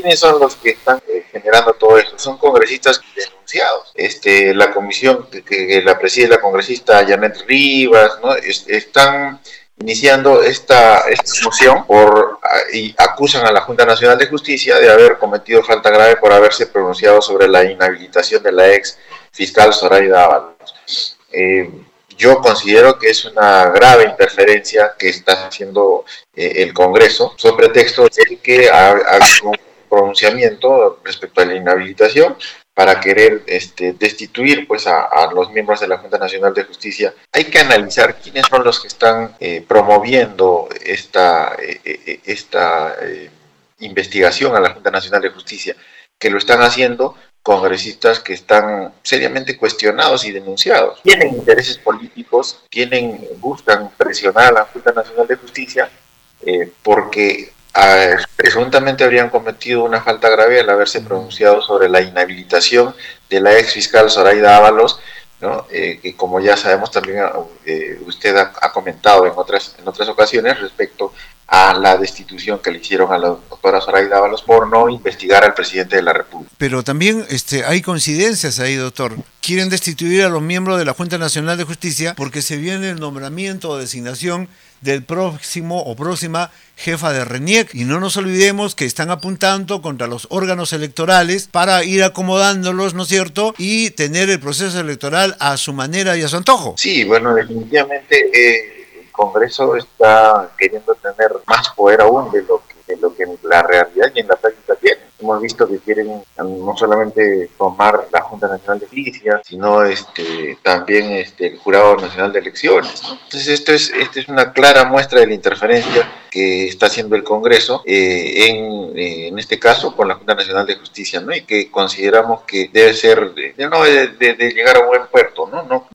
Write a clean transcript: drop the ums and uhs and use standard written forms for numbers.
¿quiénes son los que están generando todo esto? Son congresistas denunciados. La comisión que la preside la congresista Janet Rivas, ¿no? Están iniciando esta moción y acusan a la Junta Nacional de Justicia de haber cometido falta grave por haberse pronunciado sobre la inhabilitación de la ex fiscal Zoraida Ábalos. Yo considero que es una grave interferencia que está haciendo el Congreso, sobre pretexto de que ha habido un pronunciamiento respecto a la inhabilitación para querer destituir pues a los miembros de la Junta Nacional de Justicia. Hay que analizar quiénes son los que están promoviendo esta investigación a la Junta Nacional de Justicia, que lo están haciendo congresistas que están seriamente cuestionados y denunciados. Tienen intereses políticos, buscan presionar a la Junta Nacional de Justicia porque presuntamente habrían cometido una falta grave al haberse pronunciado sobre la inhabilitación de la ex fiscal Zoraida Ábalos, ¿no? Que como ya sabemos también usted ha comentado en otras ocasiones respecto a la destitución que le hicieron a la doctora Zoraida Ábalos por no investigar al presidente de la República. Pero también hay coincidencias ahí, doctor. Quieren destituir a los miembros de la Junta Nacional de Justicia porque se viene el nombramiento o designación del próximo o próxima jefa de RENIEC, y no nos olvidemos que están apuntando contra los órganos electorales para ir acomodándolos, ¿no es cierto?, y tener el proceso electoral a su manera y a su antojo. Sí, bueno, definitivamente el Congreso está queriendo tener más poder aún de lo que en la realidad y en la práctica tiene. Hemos visto que quieren no solamente tomar la Junta Nacional de Justicia, sino también el Jurado Nacional de Elecciones, ¿no? Entonces esta es una clara muestra de la interferencia que está haciendo el Congreso en este caso con la Junta Nacional de Justicia, ¿no? Y que consideramos que debe ser de llegar a buen puerto, ¿no?